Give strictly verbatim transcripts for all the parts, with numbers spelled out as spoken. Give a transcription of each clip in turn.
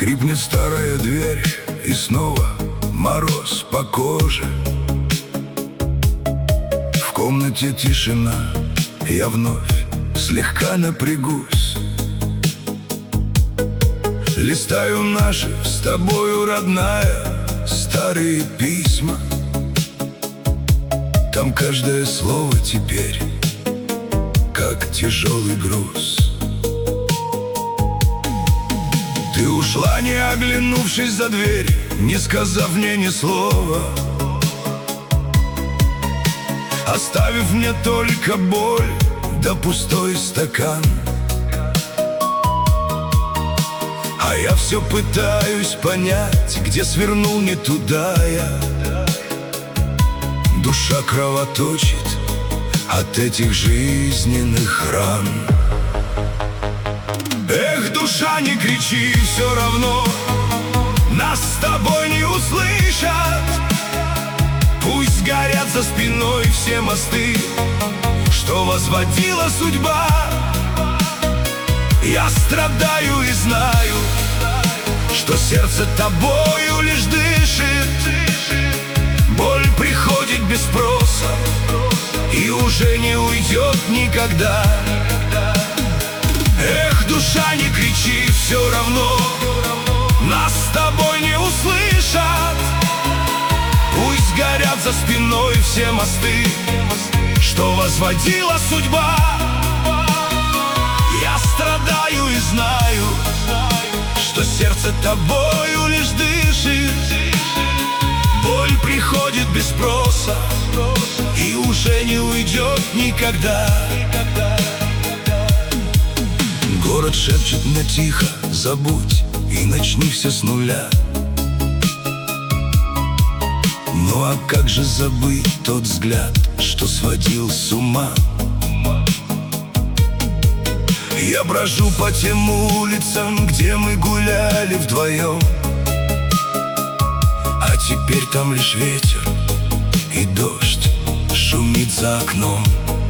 Скрипнет старая дверь, и снова мороз по коже. В комнате тишина, я вновь слегка напрягусь. Листаю наши с тобою, родная, старые письма. Там каждое слово теперь как тяжелый груз. Ты ушла, не оглянувшись за дверь, не сказав мне ни слова, оставив мне только боль да пустой стакан. А я все пытаюсь понять, где свернул не туда я. Душа кровоточит от этих жизненных ран. Эх, душа, не кричи, все равно нас с тобой не услышат. Пусть горят за спиной все мосты, что возводила судьба. Я страдаю и знаю, что сердце тобою лишь дышит. Боль приходит без спроса и уже не уйдет никогда. Эх, душа, не кричи, все равно нас с тобой не услышат. Пусть горят за спиной все мосты, что возводила судьба. Я страдаю и знаю, что сердце тобою лишь дышит. Боль приходит без спроса и уже не уйдет никогда. Город шепчет мне тихо: забудь и начни все с нуля. Ну а как же забыть тот взгляд, что сводил с ума? Я брожу по тем улицам, где мы гуляли вдвоем, а теперь там лишь ветер и дождь шумит за окном.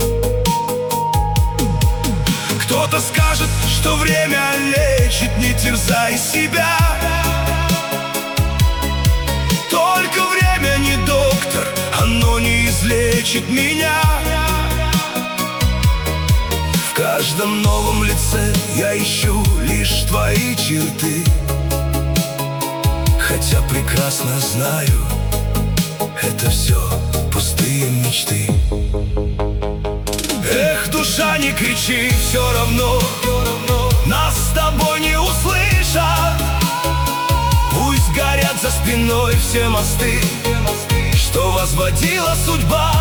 Кто-то скажет, что время лечит, не терзай себя. Только время не доктор, оно не излечит меня. В каждом новом лице я ищу лишь твои черты, хотя прекрасно знаю, это все пустые мечты. Эх, душа, не кричи, все равно нас с тобой не услышат. Пусть горят за спиной все мосты, что возводила судьба.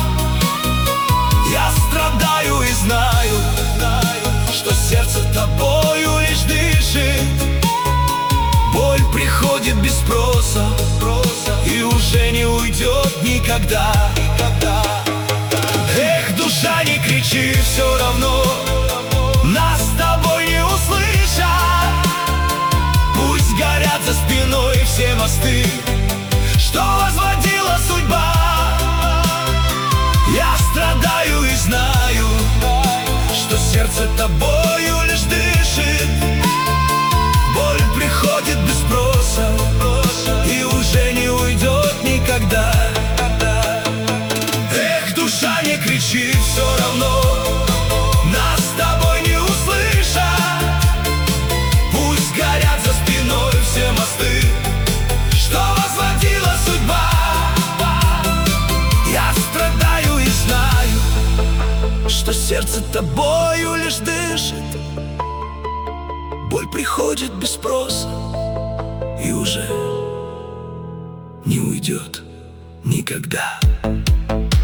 Я страдаю и знаю, что сердце тобою лишь дышит. Боль приходит без спроса и уже не уйдет никогда. Эх, душа, не кричи, все равно нас с тобой не услышат. Пусть горят за спиной все мосты, что возводила судьба. Я страдаю и знаю, что сердце тобою лишь дышит. Боль приходит без спроса и уже не уйдет никогда. Эх, душа, не кричи, все равно нас с тобой не услышат. Пусть горят за спиной все мосты, что возводила судьба. Я страдаю и знаю, что сердце тобою лишь дышит. Боль приходит без спроса и уже не уйдет никогда.